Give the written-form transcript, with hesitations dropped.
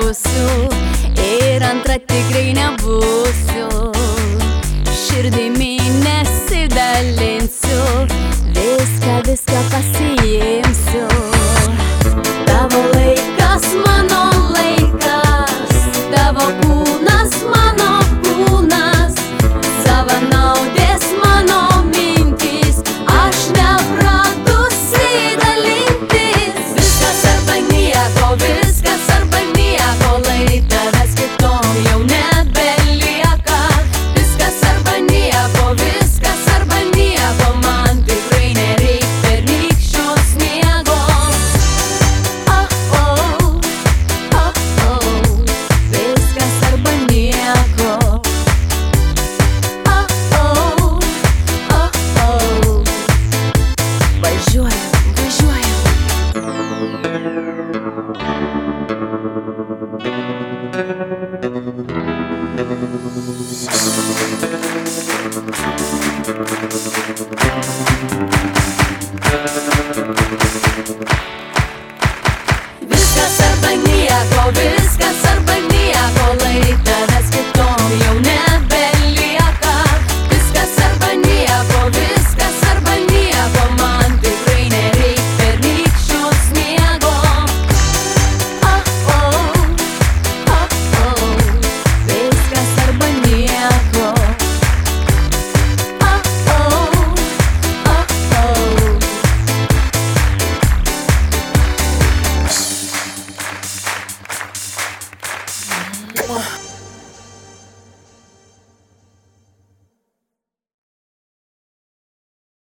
būsiu ir antra tikrai nebūsiu. Širdimi nesidalinsiu, viską pasiimsiu. Tavo laikas, mano laikas, tavo kūnas, mano kūnas, savanaudės mano mintys, aš nepratusi dalintis. Viskas arba nieko, lai tavęs kitom jau nebelieka. Viskas arba nieko, man tikrai nereik pernykščio sniego. Viskas arba nieko. Važiuojam. Viskas arba nieko,